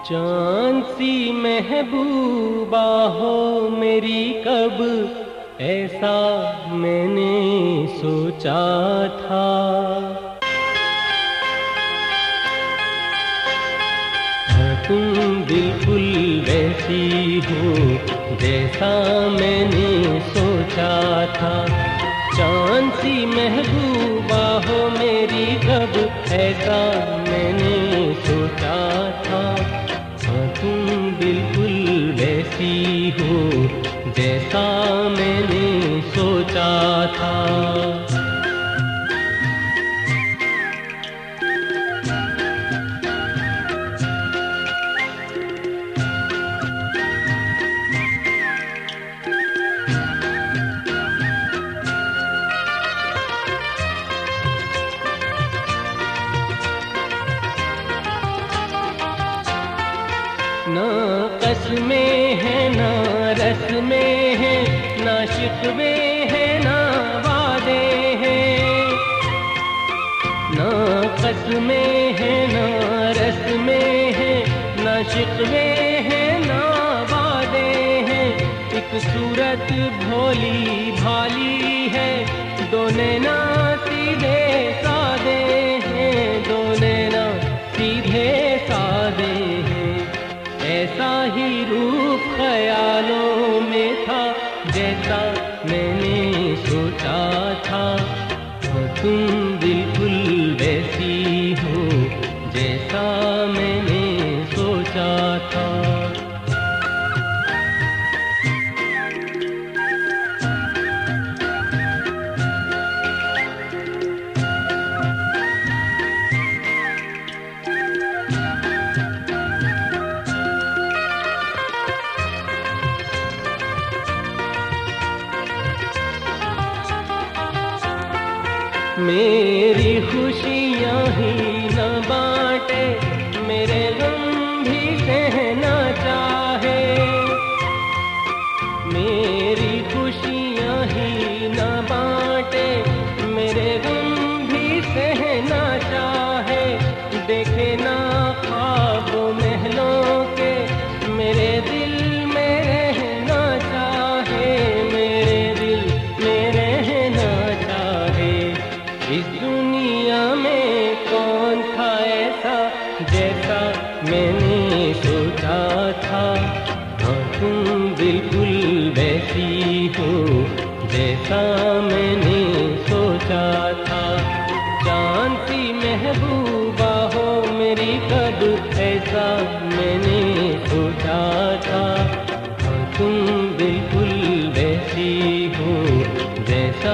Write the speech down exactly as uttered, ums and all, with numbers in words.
चांद सी महबूबा हो मेरी कब ऐसा मैंने सोचा था। हाँ तुम बिल्कुल वैसी हो जैसा मैंने सोचा था। चांद सी महबूबा हो मेरी कब ऐसा मैंने सोचा था। हाँ तुम बिल्कुल वैसी हो जैसा मैंने सोचा था। ना कसमें है ना रस्में है, ना शिकवे है ना वादे हैं। ना कसमें है ना रस्में है, ना शिकवे है ना वादे हैं। एक सूरत भोली भाली है, दो नैना सीधे सादे हैं, दो नैना सीधे सादे हैं। ऐसा ही रूप ख्यालों में था जैसा मैंने सोचा था। हाँ तुम बिल्कुल वैसी हो जैसा मैंने सोचा था। मेरी खुशियाँ ही न बांटे, मेरे गम भी सहना चाहे। मेरी खुशियाँ ही न बांटे, मेरे गम भी सहना चाहे। देखे ना ख्वाब महलों के, मेरे दिल में रहना चाहे, मेरे दिल में रहना चाहे। इस दुनिया में कौन था ऐसा जैसा मैंने सोचा था। हाँ तुम बिल्कुल वैसी हो जैसा मैंने सोचा था। चांद सी महबूबा हो मेरी कब ऐसा मैंने सोचा था। हाँ तुम बिल्कुल वैसी हो जैसा